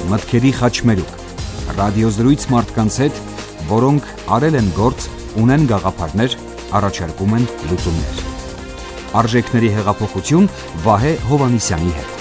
մտքերի խաչմերուկ, ռադիոզրույց մարդկանց հետ, որոնք արել են գործ, ունեն գաղափարներ, առաջարկում են լուծումներ։ Արժեքների հեղափոխություն Վահե Հովհաննիսյանի հետ։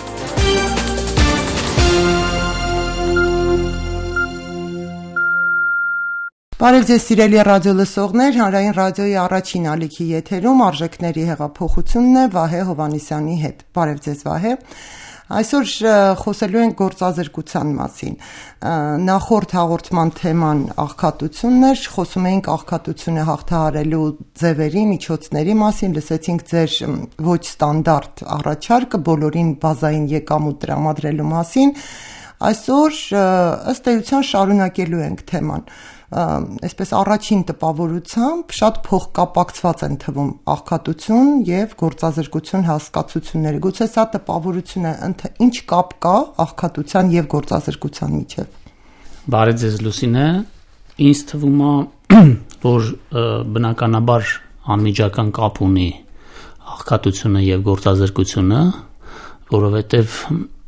Բարև ձեզ սիրելի ռադիո լսողներ, հանրային ռադիոյի առաջին ալիքի եթերում արժեքների հեղափոխությունն է Վահե Հովհաննիսյանի հետ։ Բարև ձեզ Վահե։ Այսօր խոսելու ենք գործազրկության մասին։ Նախորդ հաղորդման թեման աղքատությունն էր, խոսում էինք աղքատությունը հաղթահարելու ձևերի, միջոցների մասին, լսեցինք ձեր ոչ ստանդարտ առաջարկը բոլորին բազային եկամուտ տրամադրելու մասին։ Այսօր ըստ էության շարունակելու ենք թեման։ Այսպես առաջին տպավորությամբ շատ փոխկապակցված են թվում աղքատություն եւ գործազրկություն հասկացությունները։ Գուցե սա տպավորությունը ինչ կապ կա աղքատության եւ գործազրկության միջեւ։ Բարև ձեզ Լուսինե, ինձ թվում է, որ բնականաբար անմիջական կապ ունի աղքատությունը եւ գործազրկությունը, որովհետեւ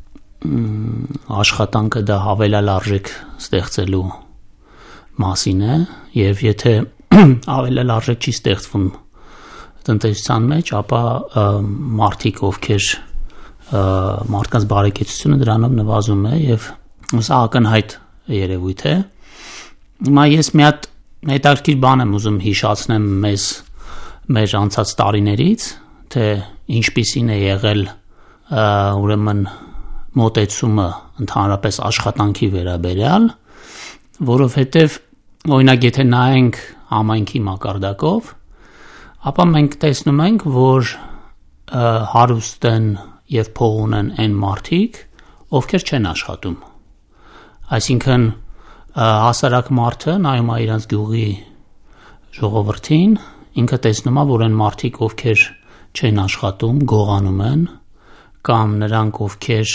աշխատանքը դա հավելյալ արժեք ստեղծելու մասին է եւ եթե ավելել արժեք չի ստեղծվում տնտեսության մեջ, ապա մարդիկ, ովքեր մարդկանց բարեկեցությունը դրանով նվազում է եւ սա ակնհայտ երևույթ է։ Հիմա ես մի հատ հետաքրքիր բան եմ ուզում հիշացնեմ մեզ մեր անցած տարիներից, թե ինչպիսին է եղել ուրեմն մոտեցումը ընդհանրապես աշխատանքի վերաբերյալ, որովհետև օրինակ եթե նայենք համայնքի մակարդակով, ապա մենք տեսնում ենք, որ հարուստ են եւ փող ունեն այն մարդիկ, ովքեր չեն աշխատում։ Այսինքն հասարակ մարդը նայում է իրանց գյուղի ժողովրդին, ինքը տեսնում է, որ այն մարդիկ, ովքեր չեն աշխատում, գողանում են, կամ նրանք, ովքեր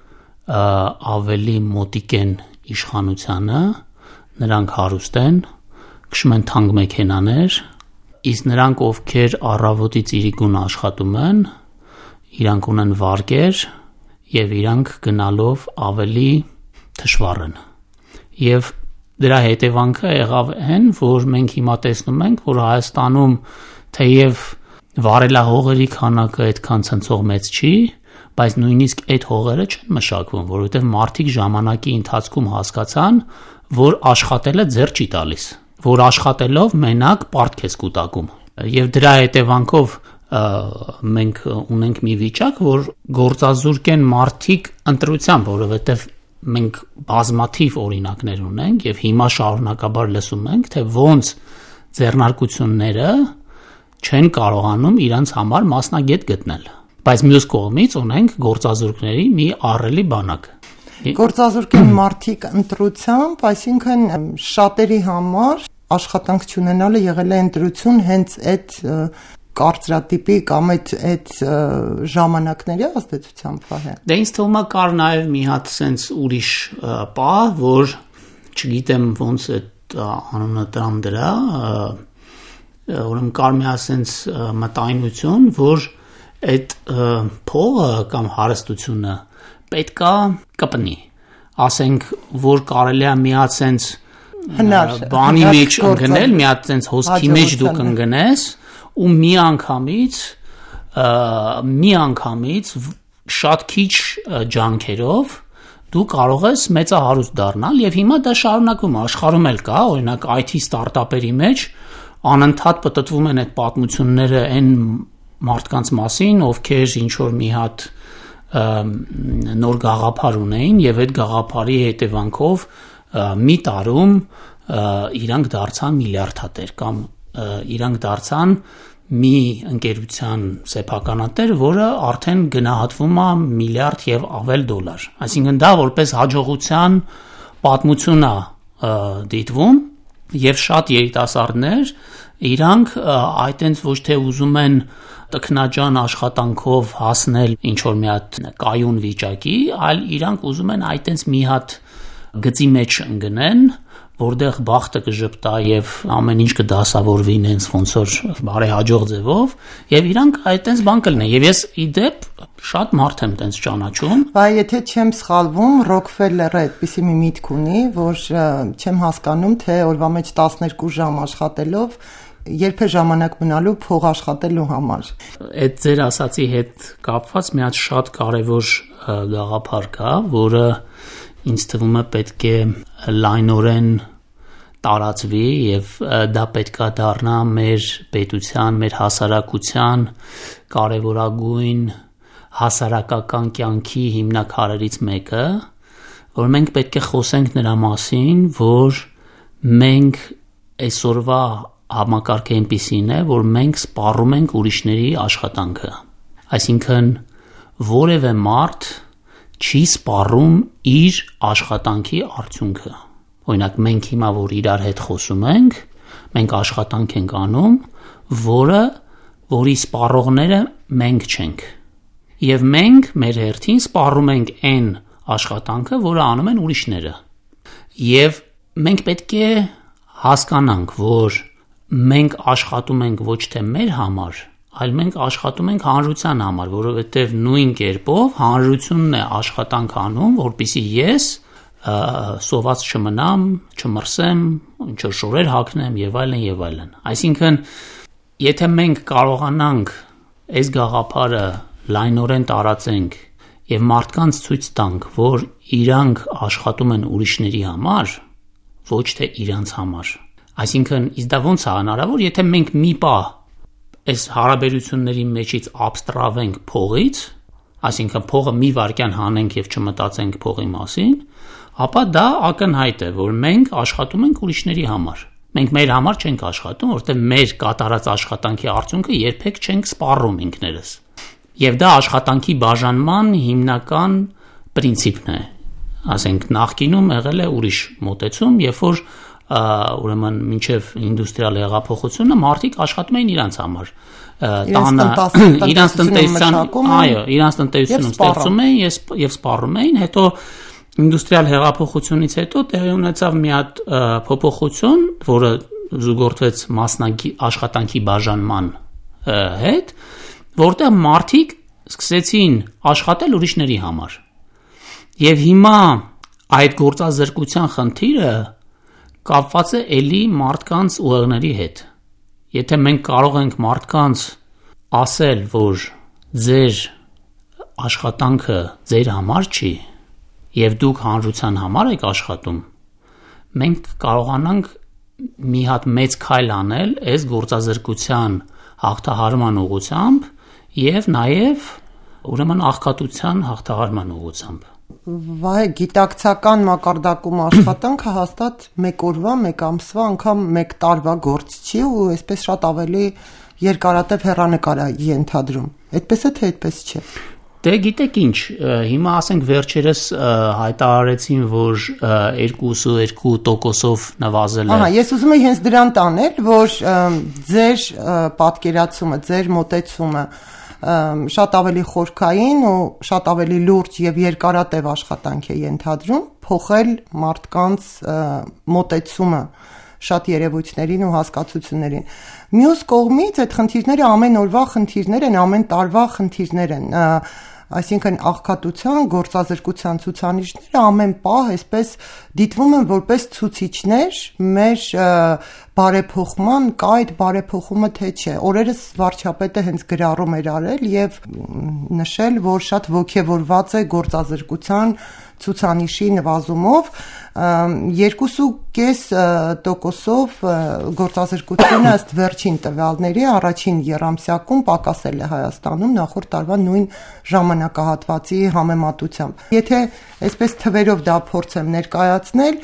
ավելի մոտիկ են իշխանությանը, նրանք հարուստ են, քշում են թանկ մեքենաներ, իսկ նրանք, ովքեր առավոտից իրիկուն աշխատում են, իրանք ունեն վարկեր եւ իրանք գնալով ավելի թշվառ են։ Եվ դրա հետևանքը եղավ այն, որ մենք հիմա տեսնում ենք, որ Հայաստանում թեև վարելահողերի քանակը այդքան ցնցող մեծ չի, բայց նույնիսկ այդ հողերը չեն մշակվում, որովհետև մարդիկ ժամանակի ընթացքում հասկացան, որ աշխատելը ձեռ չի տալիս, որ աշխատելով մենակ պարտք ես կուտակում։ Եվ դրա հետևանքով մենք ունենք մի վիճակ, որ գործազուրկ են մարդիկ ընտրությամբ, որովհետև մենք բազմաթիվ օրինակներ ունենք եւ հիմա շարունակաբար լսում ենք, թե ոնց ձեռնարկությունները չեն կարողանում իրանց համար մասնագետ գտնել։ Բայց մյուս կողմից ունենք գործազուրկների մի ահռելի բանակ։ Գործազուրկ են մարդիկ ընտրությամբ, այսինքն շատերի համար աշխատանք չունենալը եղել է ընտրություն հենց այդ կարծրատիպի կամ այդ ժամանակների ազդեցությամբ Վահե։ Դե ինձ թվում է կար նաև մի հատ sense ուրիշ պահ, որ չգիտեմ ոնց այդ անունը տրամ դրա, ուրեմն կար մի հատ sense մտայնություն, որ այդ փողը կամ հարստությունը պետքա կպնի, ասենք, որ կարելի է մի հատ sense բանի մեջ ընկնել, մի հատ sense հոսքի մեջ դուք ընկնես ու մի անգամից շատ քիչ ջանքերով դու կարող ես մեծահարուստ դառնալ եւ հիմա դա շարունակվում է, աշխարհում էլ կա, օրինակ IT ստարտափերի մեջ անընդհատ պատտվում են այդ պատմությունները այն մարդկանց մասին, ովքեր ինչ որ մի հատ նոր գաղափար ունեին եւ այդ գաղափարի հետևանքով մի տարում իրանք դարձան միլիարդատեր կամ իրանք դարձան մի ընկերության սեփականատեր, որը արդեն գնահատվում է միլիարդ եւ ավել դոլար։ Այսինքն դա որպես հաջողության պատմություն է դիտվում եւ շատ երիտասարդներ իրանք այտենց ոչ թե ուզում են տքնաջան աշխատանքով հասնել ինչ որ մի հատ կայուն վիճակի, այլ իրանք ուզում են այտենց մի հատ գծի մեջ ընկնեն, որտեղ բախտը կժպտա եւ ամեն ինչ կդասավորվի ինձ ոնց որ բարեհաջող ձևով եւ իրանք այդտենց բան կլինեն եւ ես իդեպ շատ մարդ եմ տենց ճանաչում բայց եթե չեմ սխալվում Ռոքֆելլերը այդպիսի մի միտք ունի որ չեմ հասկանում թե օրվա մեջ 12 ժամ աշխատելով երբ է ժամանակ մնալու փող աշխատելու համար այդ ձեր ասացի հետ կապված մի հատ շատ կարեւոր գաղափար կա որը ինձ թվում է պետք է լայնորեն տարածվի եւ դա պետքա դառնա մեր պետության, մեր հասարակության կարևորագույն հասարակական կյանքի հիմնաքարերից մեկը, որ մենք պետք է խոսենք նրա մասին, որ մենք այսօրվա համակարգը այնպիսին է, որ մենք սպառում ենք ուրիշների աշխատանքը։ Այսինքն որևէ մարդ չի սպառում իր աշխատանքի արդյունքը։ Օրինակ մենք հիմա որ իրար հետ խոսում ենք, մենք աշխատանք ենք անում, որի սպառողները մենք չենք։ Եվ մենք մեր հերթին սպառում ենք այն աշխատանքը, որը անում են ուրիշները։ Եվ մենք պետք է հասկանանք, որ մենք աշխատում ենք ոչ թե մեր համար, այլ մենք աշխատում ենք հանրության համար, որովհետև նույն կերպով հանրությունն է աշխատանք անում, որպեսզի ես սոված չմնամ, չմրսեմ, ինչ-որ շորեր հագնեմ եւ այլն եւ այլն։ Այսինքն, եթե մենք կարողանանք այս գաղափարը լայնորեն տարածենք եւ մարդկանց ցույց տանք, որ իրանք աշխատում են ուրիշների համար, ոչ թե իրանց համար։ Այսինքն, իսկ դա ոնց է հնարավոր, եթե մենք մի պահ այս հարաբերությունների մեջից աբստրավենք փողից, այսինքն փողը մի վարքյան հանենք եւ չմտածենք փողի մասին, ապա դա ակնհայտ է, որ մենք աշխատում ենք ուրիշների համար։ Մենք մեր համար չենք աշխատում, որովհետև մեր կատարած աշխատանքի արդյունքը երբեք չենք սպառում ինքներս։ Եվ դա աշխատանքի բաժանման հիմնական պրինցիպն է։ Ասենք նախկինում եղել է ուրիշ մոտեցում, երբ որ ուրեմն մինչև ինդուստրիալ հեղափոխությունը մարդիկ աշխատում էին իրանց համար։ Տանը իրանց տնտեսության, այո, իրանց տնտեսությունում ստեղծում էին եւ սպառում էին, հետո ինդուստրիալ հեղափոխությունից հետո տեղի ունեցավ մի հատ փոփոխություն, որը զուգորդվեց աշխատանքի բաժանման հետ, որտեղ մարդիկ սկսեցին աշխատել ուրիշների համար։ Եվ հիմա այդ գործազրկության խնդիրը կապված է էլի մարդկանց ուղեղների հետ։ Եթե մենք կարող ենք մարդկանց ասել, որ ձեր աշխատանքը ձեր համար չի, եւ դուք հանրության համար եք աշխատում, մենք կարողանանք մի հատ մեծ քայլ անել այս գործազրկության հաղթահարման ուղղությամբ եւ նաեւ ուրեմն աղքատության հաղթահարման ուղղությամբ։ Վայ գիտակցական մակարդակում աշխատանքը հաստատ մեկ օրվա, մեկ ամսվա, անգամ մեկ տարվա գործ չի ու այսպես շատ ավելի երկարատև հեռանկար է ենթադրում։ Այդպես է թե այդպես չէ։ Դե գիտեք ինչ, հիմա ասենք վերջերս հայտարարեցին, որ 2.2%-ով նվազել է։ Ահա, ես ուզում եմ հենց դրան տանել, որ ձեր պատկերացումը, ձեր մոտեցումը շատ ավելի խորքային ու շատ ավելի լուրջ եւ երկարատև աշխատանք է ենթադրում, փոխել մարդկանց մոտեցումը շատ երևույթներին ու հասկացություններին։ Մյուս կողմից այդ խնդիրները ամեն օրվա խնդիրներ են, ամեն տարվա խնդիրներ են։ Այսինքն աղքատության, գործազրկության ցուցանիշները ամեն պահ այսպես դիտվում են որպես ցուցիչներ մեր բարեփոխման, կա այդ բարեփոխումը թե չէ։ Օրերս վարչապետը հենց գրառում էր արել եւ նշել, որ շատ ողջևորված է գործազրկության ցուցանիշի նվազումով 2.5%-ով գործազրկությունը ըստ վերջին տվյալների առաջին եռամսյակում պակասել է Հայաստանում նախորդ տարվա նույն ժամանակահատվածի համեմատությամբ։ Եթե այսպես թվերով դա փորձեմ ներկայացնել,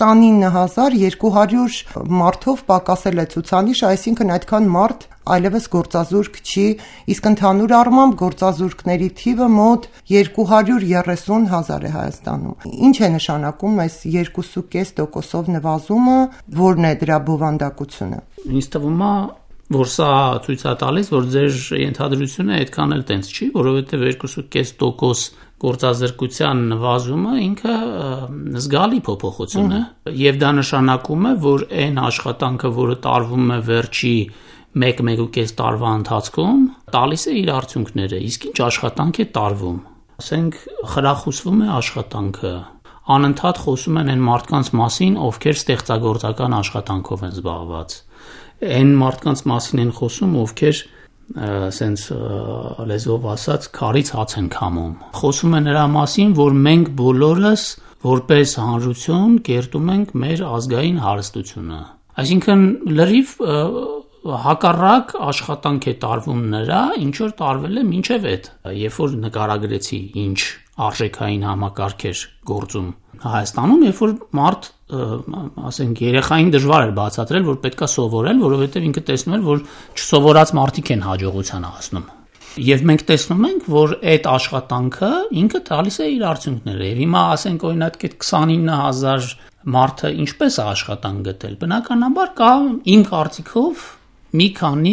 29200 մարդով պակասել է ցուցանիշը, այսինքն այդքան մարդ այլևս գործազուրկ չի, իսկ ընդհանուր առմամբ գործազուրկների թիվը մոտ 230,000 է Հայաստանում։ Ինչ է նշանակում այս 2.5%-ով նվազումը, որն է դրա բովանդակությունը։ Ինձ թվում է, որ սա ցույց է տալիս, որ ձեր ենթադրությունը այդքան էլ տենց չի, որովհետև 2.5% գործազրկության նվազումը ինքը զգալի փոփոխություն է, եւ դա նշանակում է, որ այն աշխատանքը, որը տարվում է վերջի 1-1.5 տարվա ընթացքում, տալիս է իր արդյունքները, իսկ ինչ աշխատանք է տարվում։ Ասենք խրախուսվում է աշխատանքը, անընդհատ խոսում են այն մարդկանց մասին, ովքեր ստեղծագործական աշխատանքով են զբաղված։ Այն մարդկանց մասին են խոսում, ովքեր սենց լեզվով ասած քարից հաց են քամում։ Խոսում է նրա մասին, որ մենք բոլորս որպես հանրություն կերտում ենք մեր ազգային հարստությունը։ Այսինքն լրիվ հակառակ աշխատանք է տարվում նրա, ինչ որ տարվել է մինչև այդ, երբ որ նկարագրեցի ինչ արժեքային համակարգ էր գործում Հայաստանում, երբ որ մարդ, ասենք, երեխային դժվար էր բացատրել, որ պետքա սովորել, որովհետև ինքը տեսնում էր, որ չսովորած մարդիկ են հաջողության հասնում։ Եվ մենք տեսնում ենք, որ այդ աշխատանքը ինքը տալիս է իր արդյունքները։ Եվ հիմա ասենք օրինակ այդ 29000 մարդը ինչպես է աշխատանք գտել։ Բնականաբար կա իմ կարծիքով մի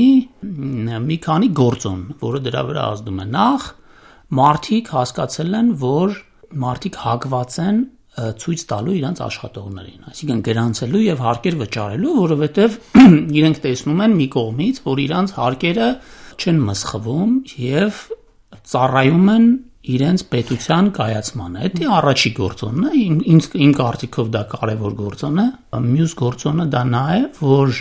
քանի գործոն, որը դրա վրա ազդում է։ Նախ մարդիկ հասկացել են, որ մարդիկ հակված են ցույց տալու իրենց աշխատողներին, այսինքն գրանցելու եւ հարկեր վճարելու, որովհետեւ իրենք տեսնում են մի կողմից, որ իրենց հարկերը չեն մսխվում եւ ծառայում են իրենց պետության կայացմանը։ Դա առաջի գործոնն է, իմ կարծիքով դա կարևոր գործոն է։ Մյուս գործոնը դա նա է, որ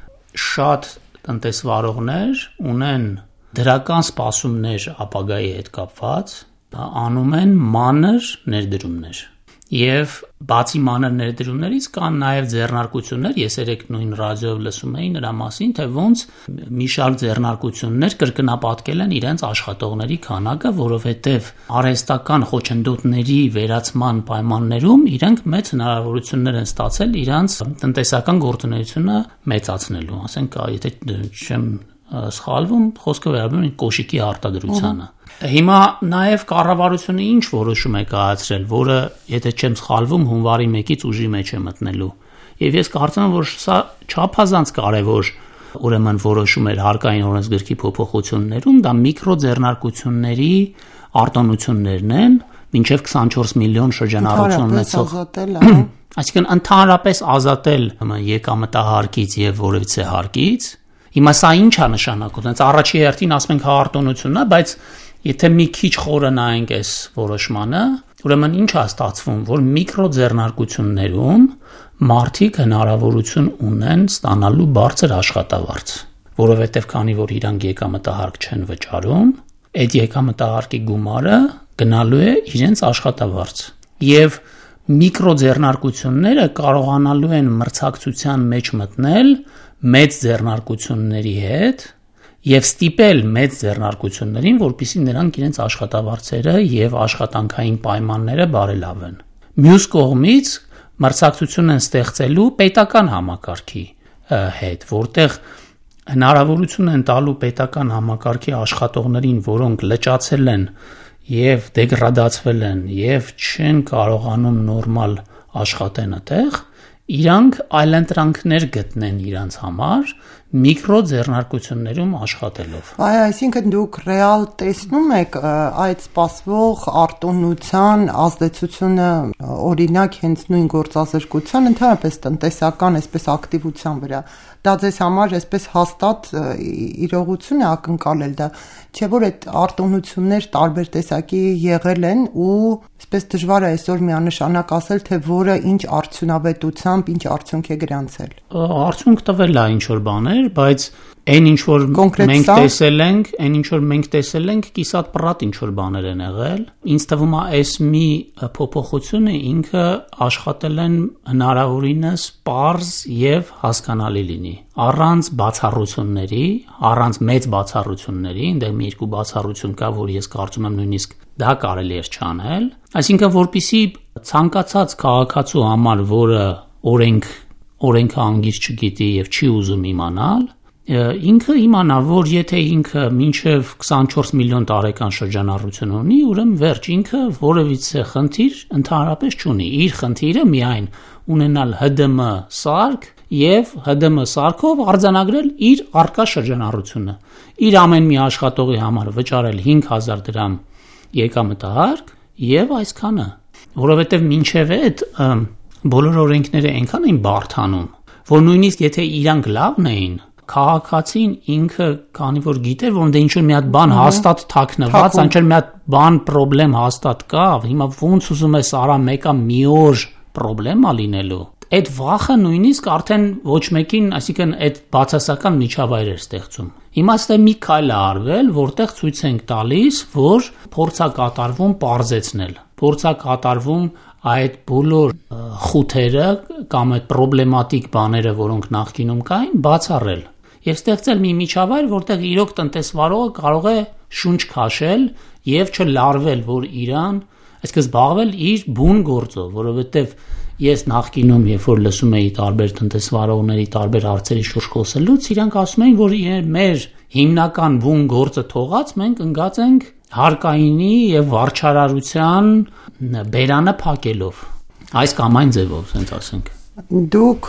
շատ տնտեսվարողներ ունեն դրական սպասումներ ապագայի հետ կապված, անում են մանր ներդրումներ։ Եվ բացի մանր ներդրումներից կան նաև ձեռնարկություններ, ես երեք նույն ռադիոյով լսում էի նրա մասին, թե ոնց մի շարք ձեռնարկություններ կրկնապատկել են իրենց աշխատողների քանակը, որովհետև արհեստական խոչընդոտների վերացման պայմաններում իրենք մեծ հնարավորություններ են ստացել իրենց տնտեսական գործունեությունը մեծացնելու, ասենք, եթե չեմ սխալվում, խոսքը վերաբերում է կոշիկի արտադրությանը։ Հիմա նաև կառավարությունը ինչ որոշում է կայացրել, որը, եթե չեմ սխալվում, հունվարի 1-ից ուժի մեջ է մտնելու։ Եվ ես կարծում եմ, որ սա չափազանց կարևոր ուրեմն որոշում էր հարկային օրենսգրքի փոփոխություններում, դա միկրոձեռնարկությունների արտոնություններն են, մինչև 24 միլիոն շրջանառություն ունեցող։ Այսինքն ընդհանրապես ազատել եկամտահարկից եւ որևիցե հարկից։ Հիմա սա ինչ է նշանակում։ Հենց առաջի հերթին ասում ենք արտոնությունն է, բայց եթե մի քիչ խորը նայենք այս որոշմանը, ուրեմն ինչ է ստացվում, որ միկրոձեռնարկություններում մարդիկ հնարավորություն ունեն ստանալու բարձր աշխատավարձ, որովհետև քանի որ իրանք եկամտահարկ չեն վճարում, այդ եկամտահարկի գումարը գնալու է իրենց աշխատավարձ։ Եվ միկրոձեռնարկությունները կարողանալու են մրցակցության մեջ մտնել մեծ ձեռնարկությունների հետ եւ ստիպել մեծ ձեռնարկություններին, որպեսզի նրանք իրենց աշխատավարձերը եւ աշխատանքային պայմանները բարելավեն։ Մյուս կողմից մրցակցություն են ստեղծելու պետական համակարգի հետ, որտեղ հնարավորություն են տալու պետական համակարգի աշխատողներին, որոնք լճացել են եւ դեգրադացվել են եւ չեն կարողանում նորմալ աշխատեն այդտեղ, իրանք այլընտրանքներ գտնեն իրանց համար միկրոձեռնարկություններում աշխատելով։ Այ այսինքն դուք ռեալ տեսնում եք այդ սպասվող արտոնության ազդեցությունը օրինակ հենց նույն գործազրկության, ընդհանրապես տնտեսական այսպես ակտիվության վրա։ Դա ձեզ համար այսպես հաստատ իրողություն է ակնկալել դա, չէ՞ որ այդ արտոնություններ տարբեր տեսակի եղել են ու այսպես դժվար է այսօր միանշանակ ասել, թե որը ինչ արդյունավետությամբ ինչ արդյունք է գրանցել։ Արդյունք տվել է ինչ որ բաներ, բայց այն ինչ որ մենք տեսել ենք, կիսատ պրատ ինչ որ բաներ են եղել։ Ինձ թվում է այս մի փոփոխությունը ինքը աշխատել են հնարավորինս պարզ եւ հասկանալի լինի, առանց բացառությունների, առանց մեծ բացառությունների, այնտեղ մի երկու բացառություն կա, որ ես կարծում եմ նույնիսկ դա կարելի է չանել, այսինքն որպեսի ցանկացած քաղաքացու համար, որը օրենքը անգիր չգիտի եւ չի ուզում իմանալ, ինքը իմանա, որ եթե ինքը մինչև 24 միլիոն տարեկան շրջանառություն ունի, ուրեմն վերջ, ինքը որևիցե խնդիր ընդհանրապես չունի։ Իր խնդիրը միայն ունենալ ՀԴՄ սարք եւ ՀԴՄ սարքով արձանագրել իր արկա շրջանառությունը։ Իր ամեն մի աշխատողի համար վճարել 5000 դրամ եկամտահարկ եւ այսքանը, որովհետեւ մինչեւ այդ բոլոր օրենքները այնքան են բարթանում, որ նույնիսկ եթե իրանք լավն էին, քաղաքացին ինքը քանի որ գիտեր, որ դե ինչ-որ մի հատ բան հաստատ թաքնված, անչափ մի հատ բան խնդրեմ հաստատ կա, հիմա ոնց ուզում ես արա մեկը մի օր խնդրեմա լինելու։ Այդ վախը նույնիսկ արդեն ոչ մեկին, այսինքն այդ բացասական միջավայր էր ստեղծում։ Հիմա ստե մի քայլ է արվել, որտեղ ցույց ենք տալիս, որ փորձ է կատարվում պարզեցնել, փորձ է կատարվում այդ բոլոր խութերը կամ այդ պրոբլեմատիկ բաները, որոնք նախկինում կային, բացառել եւ ստեղծել մի միջավայր, որտեղ իրոք տնտեսվարողը կարող է շունչ քաշել եւ չլարվել, որ իրան, այսինքն զբաղվել իր բուն գործով, որովհետեւ ես նախկինում, երբ որ լսում էի տարբեր տնտեսվարողների տարբեր հարցերի շուրջ խոսելուց, իրանք ասում էին, որ մեր հիմնական բուն գործը թողած մենք ընկած ենք հարկայինի եւ վարչարարության բերանը փակելով։ Այս կամ այն ձևով, ասենք ասենք։ Դուք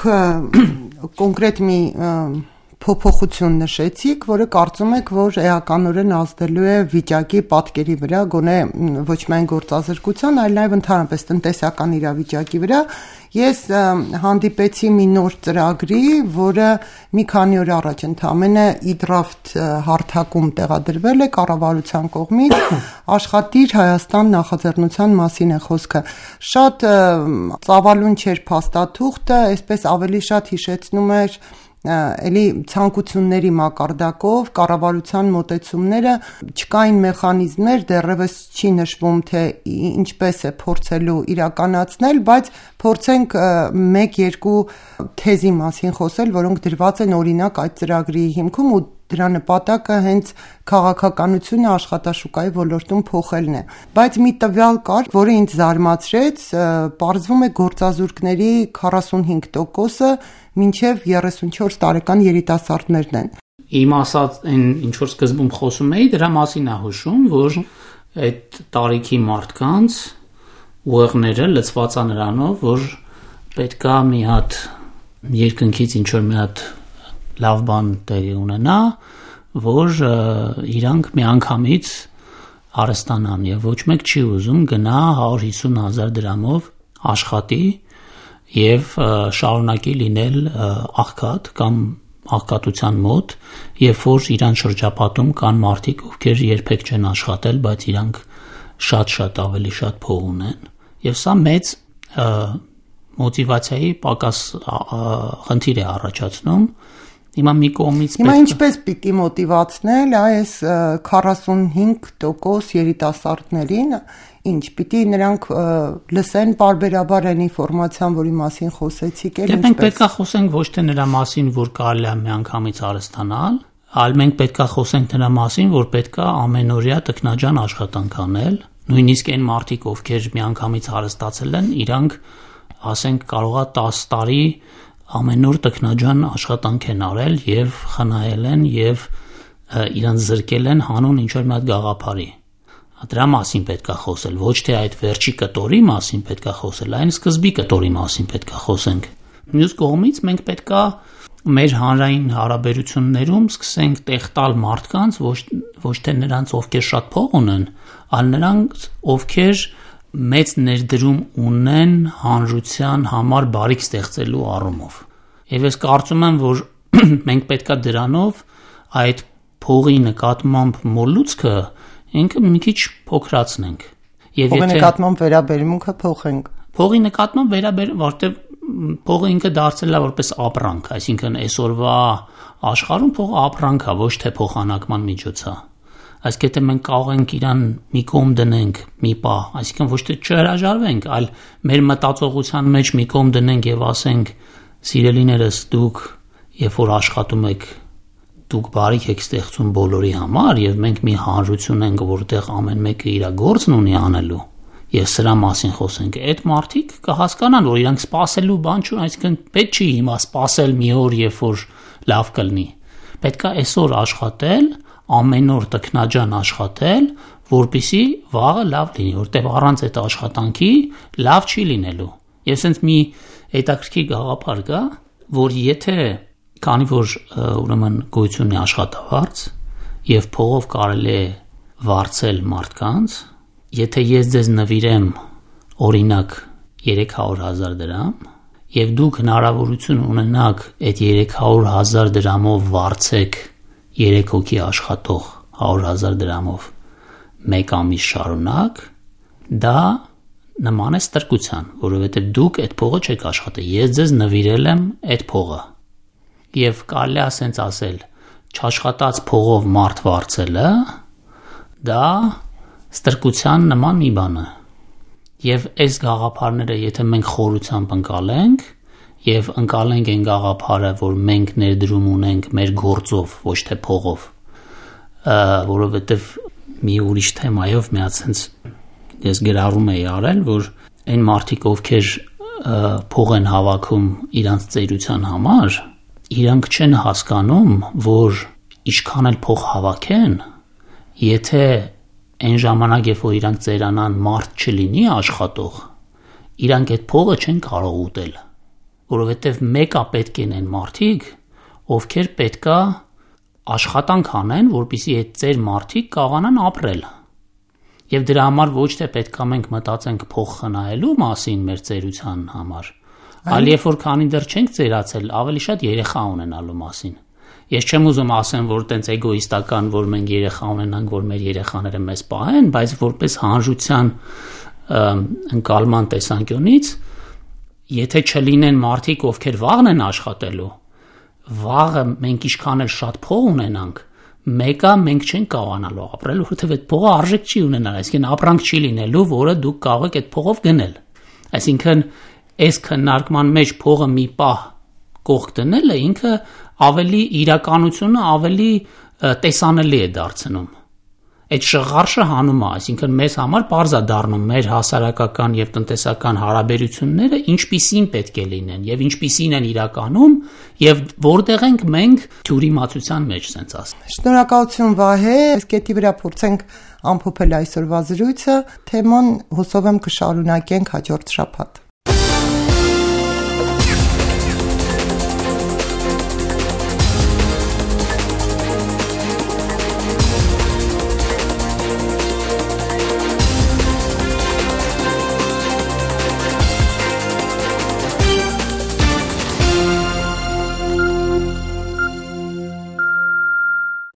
կոնկրետ մի փոփոխություն նշեցիք, որը կարծում եք, որ էականորեն ազդելու է վիճակի պատկերի վրա, գոնե ոչ միայն գործազրկության, այլ նաև ընդհանրապես տնտեսական իրավիճակի վրա։ Ես հանդիպեցի մի նոր ծրագրի, որը մի քանի օր առաջ ընդամենը e-draft հարթակում տեղադրվել է կառավարության կողմից, աշխատիր Հայաստան նախաձեռնության մասին է խոսքը։ Շատ ծավալուն չէր փաստաթուղթը, այսպես ավելի շատ հիշեցնում էր էլի ցանկությունների մակարդակով կառավարության մոտեցումները, չկային մեխանիզմներ, դեռևս չի նշվում, թե ինչպես է փորձելու իրականացնել, բայց փորձենք 1-2 թեզի մասին խոսել, որոնք դրված են օրինակ այդ ծրագրի հիմքում ու դրա նպատակը հենց քաղաքականությունը աշխատաշուկայի ոլորտում փոխելն է։ Բայց մի տվյալ կար, որը ինձ զարմացրեց, պարզվում է գործազուրկների 45%-ը մինչև 34 տարեկան երիտասարդներն են։ Իմ ասած այն ինչ որ սկզբում խոսում էի, դրա մասին է հուշում, որ այդ տարիքի մարդկանց ուղեղները լցված է նրանով, որ պետքա մի հատ երկնքից ինչ որ մի հատ լավ բան տեղի ունենա, որ իրանք միանգամից հարստանան եւ ոչ մեկ չի ուզում գնա 150,000 դրամով աշխատի եւ շարունակի լինել աղքատ կամ աղքատության մոտ, երբ որ իրան շրջապատում կան մարդիկ, ովքեր երբեք չեն աշխատել, բայց իրանք շատ ավելի շատ փող ունեն։ Եվ սա մեծ մոտիվացիայի պակաս խնդիր է առաջացնում։ Հիմա մի կողմից Հիմա ինչպես պիտի մոտիվացնել այս 45% երիտասարդներին, ինչ պիտի նրանք լսեն պարբերաբար այն ինֆորմացիան, որի մասին խոսեցիք, էլ ինչպես։ Մենք պետք է խոսենք ոչ թե նրա մասին, որ կարելի է միանգամից հարստանալ, այլ մենք պետք է խոսենք նրա մասին, որ պետք է ամենօրյա տքնաջան աշխատանք անել, նույնիսկ այն մարդիկ, ովքեր միանգամից հարստացել են, իրանք ասենք կարողա 10 տարի ամենուր տքնաջան աշխատանք են արել եւ խնայել են եւ իրանց զրկել են հանուն ինչ որ մի հատ գաղափարի։ Դրա մասին պետք է խոսել, ոչ թե այդ վերջի կտորի մասին պետք է խոսել, այն սկզբի կտորի մասին պետք է խոսենք։ Մյուս կողմից մենք պետք է մեր հանրային հարաբերություններում սկսենք տեղ տալ մարդկանց, ոչ թե նրանց, ովքեր շատ փող ունեն, այլ նրանց, ովքեր մեծ ներդրում ունեն հանրության համար բարիք ստեղծելու առումով։ Եվ ես կարծում եմ, որ մենք պետքա դրանով այդ փողի նկատմամբ մոլուցքը ինքը մի քիչ փոքրացնենք։ Եվ փողի նկատմամբ վերաբերմունքը փոխենք։ Փողի նկատմամբ որտեղ փողը ինքը դարձել է որպես ապրանք, այսինքն այսօրվա աշխարհում փողը ապրանք է, ոչ թե փոխանակման միջոց է։ Այսինքն եթե մենք կարող ենք իրան մի կողմ դնենք մի պահ, այսինքն ոչ թե չհրաժարվենք, այլ մեր մտածողության մեջ մի կողմ դնենք եւ ասենք սիրելիներս դուք երբ որ աշխատում եք դուք բարիք եք ստեղծում բոլորի համար եւ մենք մի հանրություն ենք որտեղ ամեն մեկը իր գործն ունի անելու եւ սրա մասին խոսենք այդ մարդիկ կհասկանան որ իրանք սпасելու բան չունեն այսինքն պետք չի հիմա սпасել մի օր երբ որ լավ կլինի պետք է այսօր աշխատել, ամեն օր տքնաջան աշխատել, որպեսզի վաղը լավ լինի, որտեղ առանց այդ աշխատանքի լավ չի լինելու։ Եվ ասենց մի հետաքրքիր գաղափար կա, որ եթե քանի որ ուրեմն գոյություն ունի աշխատավարձ եւ փողով կարելի է վարձել մարդկանց, եթե ես ձեզ նվիրեմ օրինակ 300,000 դրամ եւ դուք հնարավորություն ունենաք այդ 300,000 դրամով վարձեք 3 հոգի աշխատող 100,000 դրամով 1 ամիս շարունակ, դա նման է ստրկության, որովհետև դուք այդ փողը չեք աշխատել, ես ձեզ նվիրել եմ այդ փողը։ Եվ կարելի է ասենց ասել, չաշխատած փողով մարդ վարձելը, դա ստրկության նման մի բան է։ Եվ այս գաղափարները, եթե մենք խորությամբ ընկալենք, եւ ընկալենք այն գաղափարը, որ մենք ներդրում ունենք մեր գործով, ոչ թե փողով, որովհետև մի ուրիշ թեմայով մի հատ ես գրառում էի արել, որ այն մարդիկ, ովքեր փող են հավաքում իրանց ծերության համար, իրանք չեն հասկանում, որ ինչքան էլ փող հավաքեն, եթե այն ժամանակ, երբ որ իրանք ծերանան մարդ չլինի աշխատող, իրանք այդ փողը չեն կարող ուտել, որովհետև մեկա պետք են այն մարդիկ, ովքեր պետքա աշխատանք անեն, որպեսզի այդ ծեր մարդիկ կարողանան ապրել։ Եվ դրա համար ոչ թե պետքա մենք մտածենք փող խնայելու մասին մեր ծերության համար, այլ երբ որ քանի դեռ չենք ծերացել, ավելի շատ երեխա ունենալու մասին։ Ես չեմ ուզում ասեմ, որ տենց էգոիստական, որ մենք երեխա ունենանք, որ մեր երեխաները մեզ պահեն, բայց որպես հանրության ընկալման տեսանկյունից, եթե չլինեն մարդիկ, ովքեր վաղն են աշխատելու, վաղը մենք ինչքան էլ շատ փող ունենանք, մեկը մենք չենք կարողանալու ապրել, որովհետև այդ փողը արժեք չի ունենալ, այսինքն ապրանք չի լինելու, որը դուք կարող եք այդ փողով գնել։ Այսինքն այս քննարկման մեջ փողը մի պահ կողք դնելը ինքը ավելի իրականությունը ավելի տեսանելի է դարձնում։ Այդ շղարշը հանում է, այսինքն մեզ համար պարզ է դառնում մեր հասարակական եւ տնտեսական հարաբերությունները ինչպիսին պետք է լինեն եւ ինչպիսին են իրականում եւ որտեղ ենք մենք թյուրիմացության մեջ, ասենց ասեմ։ Շնորհակալություն Վահե, այս կետի վրա փորձենք ամփոփել այսօրվա զրույցը, թեման հուսով եմ կշարունակենք հաջորդ շաբաթ։